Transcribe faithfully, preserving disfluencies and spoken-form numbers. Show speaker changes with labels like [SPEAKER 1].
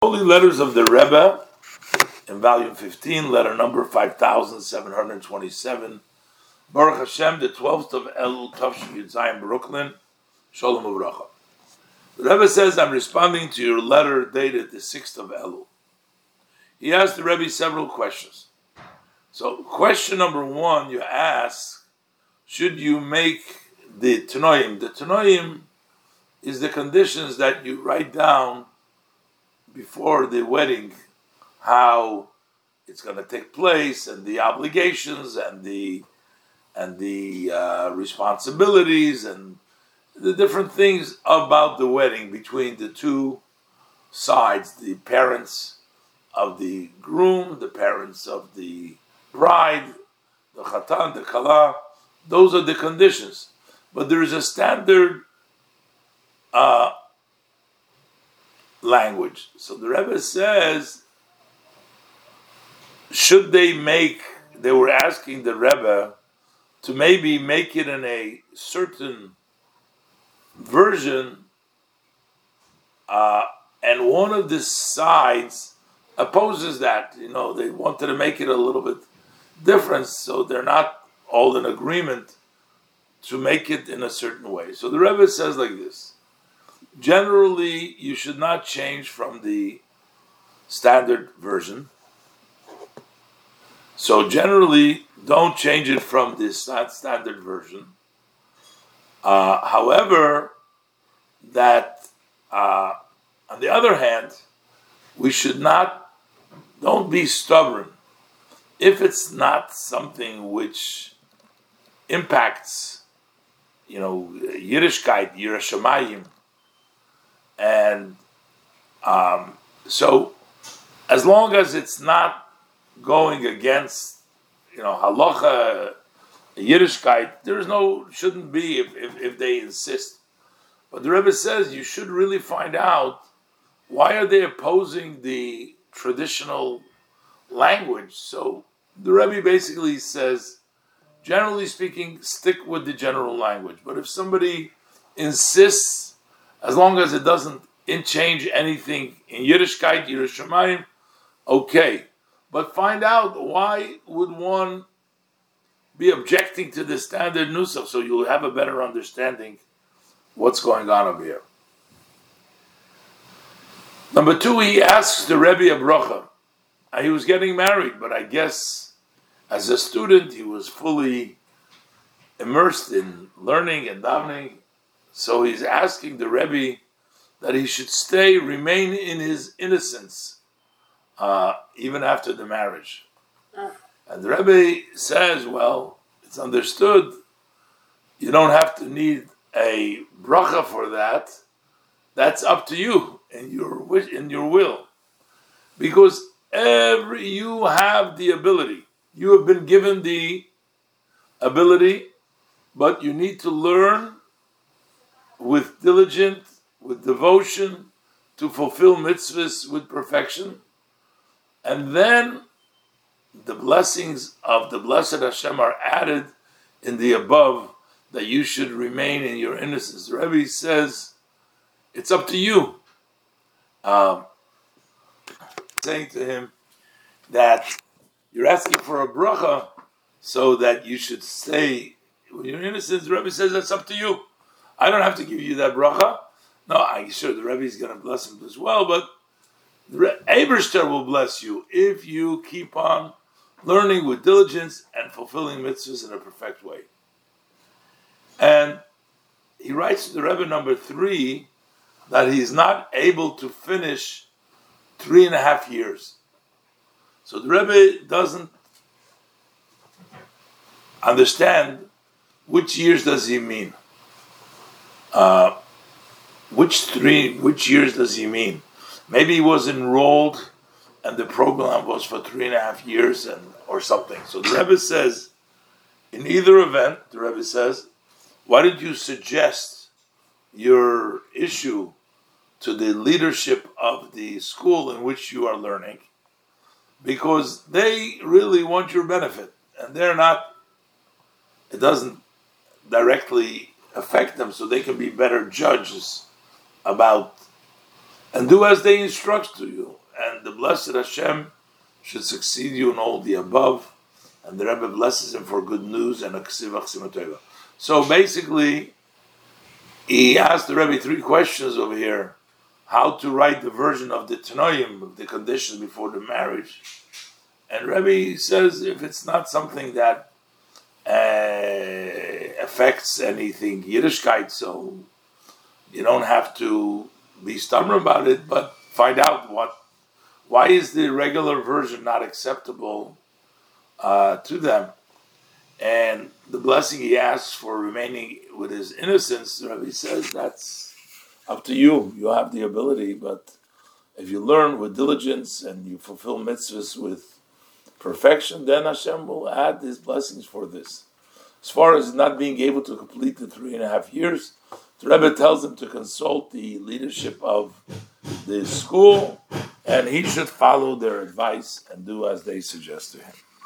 [SPEAKER 1] Holy Letters of the Rebbe in volume fifteen, letter number five thousand seven hundred twenty-seven. Baruch Hashem, the twelfth of Elul Tavshin Yud Zayin, Brooklyn. Shalom Uvracha. The Rebbe says, I'm responding to your letter dated the sixth of Elul. He asked the Rebbe several questions. So, question number one, you ask, should you make the Tanoim? The Tanoim is the conditions that you write down before the wedding, how it's going to take place, and the obligations, and the and the uh, responsibilities, and the different things about the wedding between the two sides, the parents of the groom, the parents of the bride, the chatan, the kala. Those are the conditions. But there is a standard uh, language. So the Rebbe says, should they make, they were asking the Rebbe to maybe make it in a certain version, uh, and one of the sides opposes that. You know, they wanted to make it a little bit different, so they're not all in agreement to make it in a certain way. So the Rebbe says like this: generally, you should not change from the standard version. So generally, don't change it from the standard version. Uh, however, that uh, on the other hand, we should not, don't be stubborn. If it's not something which impacts, you know, Yiddishkeit, Yerushalayim, and um, so as long as it's not going against, you know, halacha, Yiddishkeit, there is no, shouldn't be if, if, if they insist. But the Rebbe says you should really find out why are they opposing the traditional language. So the Rebbe basically says, generally speaking, stick with the general language. But if somebody insists, as long as it doesn't change anything in Yiddishkeit, Yerushalayim, okay. But find out why would one be objecting to the standard nusach, so you'll have a better understanding what's going on over here. Number two, he asks the Rebbe a bracha. He was getting married, but I guess as a student he was fully immersed in learning and davening. So he's asking the Rebbe that he should stay, remain in his innocence, uh, even after the marriage. And the Rebbe says, well, it's understood, you don't have to need a bracha for that. That's up to you in your wish, in your will. Because every you have the ability. You have been given the ability, but you need to learn with diligence, with devotion, to fulfill mitzvahs with perfection. And then the blessings of the blessed Hashem are added in the above, that you should remain in your innocence. The Rebbe says, it's up to you. Um, saying to him that you're asking for a bracha so that you should stay with your innocence. The Rebbe says, that's up to you. I don't have to give you that bracha. No, I'm sure the Rebbe is going to bless him as well, but the Eberster will bless you if you keep on learning with diligence and fulfilling mitzvahs in a perfect way. And he writes to the Rebbe number three that he's not able to finish three and a half years. So the Rebbe doesn't understand which years does he mean. Uh, which three, which years does he mean? Maybe he was enrolled and the program was for three and a half years and or something. So the Rebbe says, in either event, the Rebbe says, why did you suggest your issue to the leadership of the school in which you are learning? Because they really want your benefit, and they're not, it doesn't directly affect them, so they can be better judges about and do as they instruct to you. And the blessed Hashem should succeed you in all the above. And the Rebbe blesses him for good news and a ksivach simatova. So basically, he asked the Rebbe three questions over here: how to write the version of the Tanoim, of the conditions before the marriage. And Rebbe says if it's not something that uh, affects anything Yiddishkeit, so you don't have to be stubborn about it, but find out what, why is the regular version not acceptable uh, to them. And the blessing he asks for remaining with his innocence, the Rebbe says that's up to you. You have the ability, but if you learn with diligence and you fulfill mitzvahs with perfection, then Hashem will add his blessings for this. As far as not being able to complete the three and a half years, the Rebbe tells him to consult the leadership of the school, and he should follow their advice and do as they suggest to him.